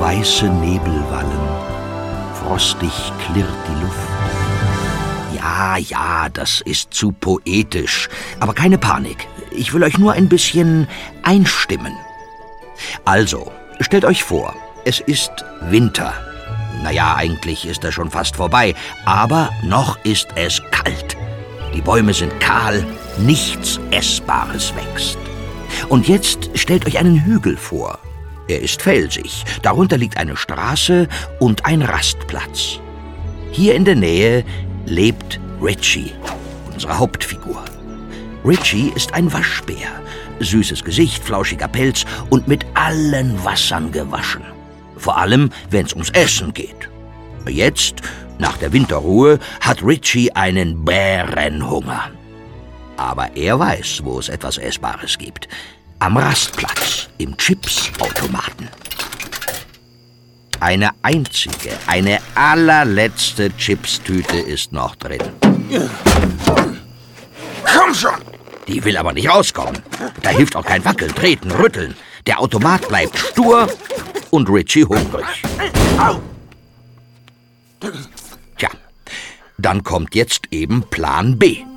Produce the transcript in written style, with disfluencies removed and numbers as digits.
weiße Nebelwallen. Frostig klirrt die Luft. Ja, das ist zu poetisch. Aber keine Panik. Ich will euch nur ein bisschen einstimmen. Also, stellt euch vor, es ist Winter. Naja, eigentlich ist er schon fast vorbei, aber noch ist es kalt. Die Bäume sind kahl, nichts Essbares wächst. Und jetzt stellt euch einen Hügel vor. Er ist felsig, darunter liegt eine Straße und ein Rastplatz. Hier in der Nähe lebt Richie, unsere Hauptfigur. Richie ist ein Waschbär. Süßes Gesicht, flauschiger Pelz und mit allen Wassern gewaschen. Vor allem, wenn es ums Essen geht. Jetzt, nach der Winterruhe, hat Richie einen Bärenhunger. Aber er weiß, wo es etwas Essbares gibt. Am Rastplatz, im Chipsautomaten. Eine einzige, eine allerletzte Chipstüte ist noch drin. Komm schon! Die will aber nicht rauskommen. Da hilft auch kein Wackeln, Treten, Rütteln. Der Automat bleibt stur und Richie hungrig. Tja, dann kommt jetzt eben Plan B.